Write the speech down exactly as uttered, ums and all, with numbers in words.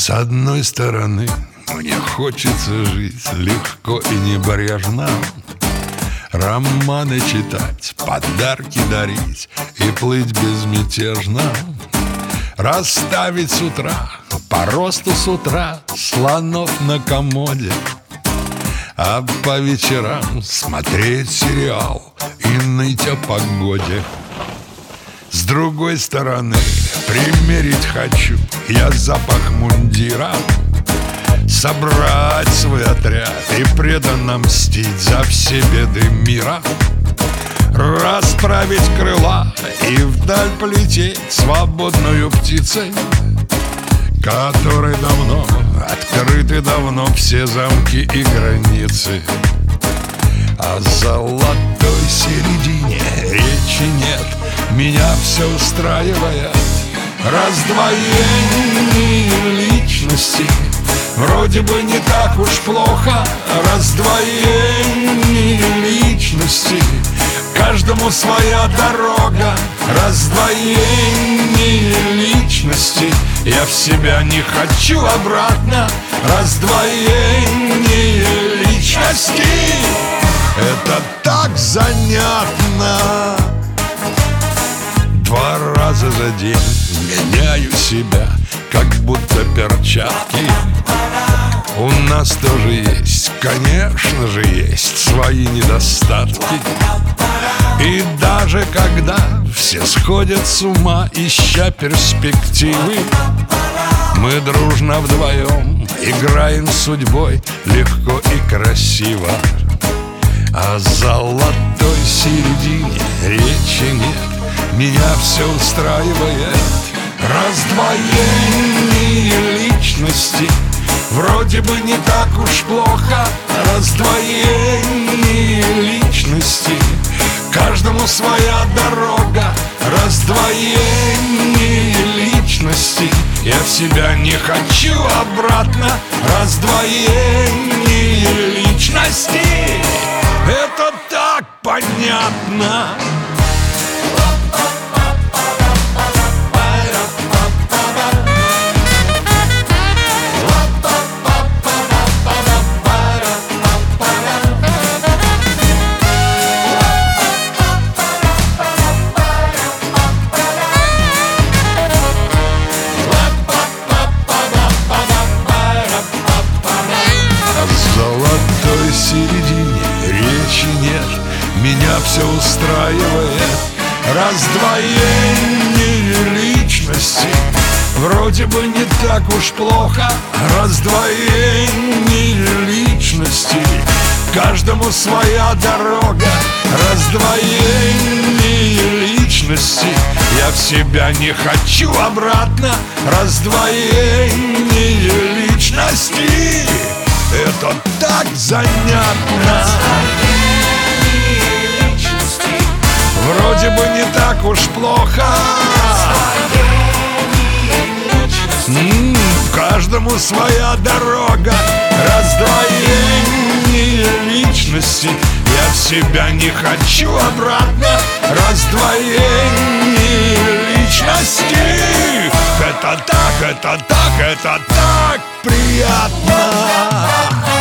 С одной стороны, мне хочется жить легко и небрежно, романы читать, подарки дарить и плыть безмятежно, расставить с утра по росту с утра слонов на комоде, а по вечерам смотреть сериал и ныть о погоде. С другой стороны, примерить хочу я запах мундира, собрать свой отряд и преданно мстить за все беды мира, расправить крыла и вдаль полететь свободную птицей, которой давно открыты давно все замки и границы. О золотой середине речи нет, меня все устраивает раздвоение личности. Вроде бы не так уж плохо раздвоение личности. Каждому своя дорога, раздвоение личности. Я в себя не хочу обратно, раздвоение личности. Это так занятно. Два раза за день меняю себя, как будто перчатки. У нас тоже есть, конечно же, есть свои недостатки. И даже когда все сходят с ума, ища перспективы, мы дружно вдвоем играем с судьбой легко и красиво. О золотой середине речи нет, меня все устраивает раздвоение личности. Вроде бы не так уж плохо раздвоение личности. Каждому своя дорога, раздвоение личности. Я в себя не хочу обратно, раздвоение личности. Это так понятно. Середине речи нет, меня все устраивает раздвоение личности. Вроде бы не так уж плохо раздвоение личности. Каждому своя дорога, раздвоение личности. Я в себя не хочу обратно, раздвоение личности. Это так занятно. Вроде бы не так уж плохо. М-м, каждому своя дорога, раздвоение личности. Я в себя не хочу обратно, раздвоение личности. Это так, это так, это так приятно.